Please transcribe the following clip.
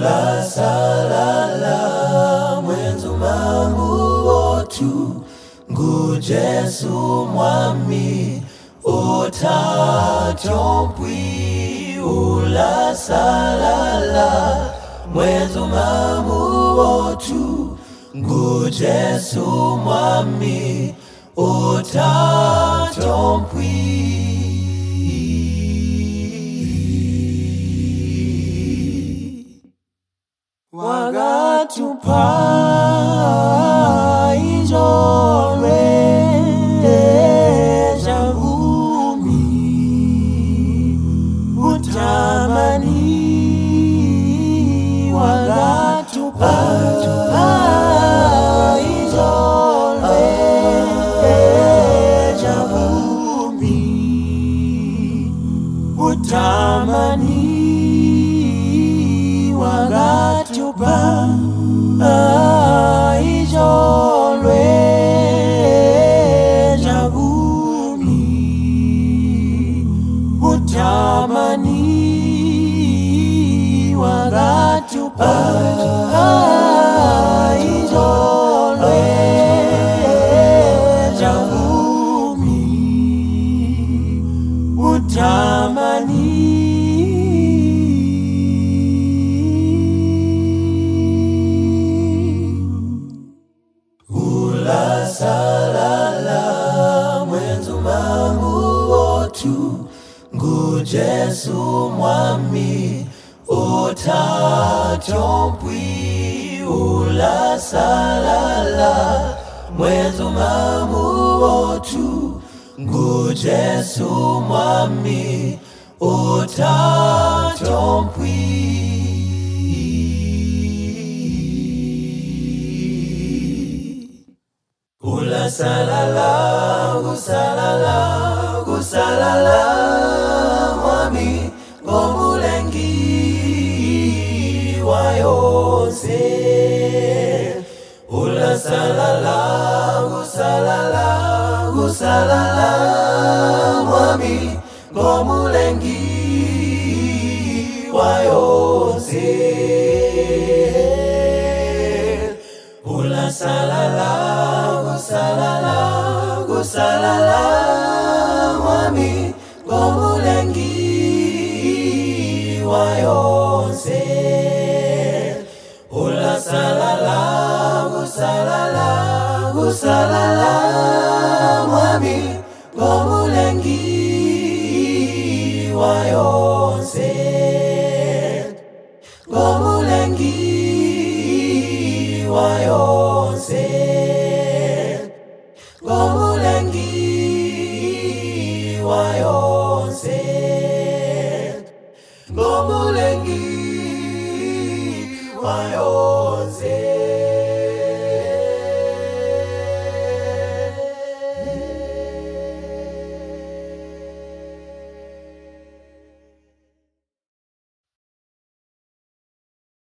Ula salala mwenzu mamu otu Ngu Jesu mwami otatompwi. Ula salala mwenzu mamu otu Ngu Jesu mwami otatompwi. Wagatupa ijore jahumi utamani. Wagatupa ijore jahumi utamani. Wagatupa ijolwe jabumi utamani. Wagatupa ijolwe jabumi utamani. Ula salala mwenzu mamu otu Ngu Jesu mwami otatompwi. Ula salala mwenzu mamu otu Ngu Jesu mwami otatompwi. Ula salala, gusalala, gusalala mwami ngomulengi wa yose. Ula salala, gusalala, gusalala mwami ngomulengi wa yose. Ula salala, gusalala, gusalala mwami ngomulengi wa yose. Ula salala, gusalala, gusalala mwami ngomulengi wa yose. Ngomulengi wa yose. Ngomulengi wa yose. Ngomulengi wa yose.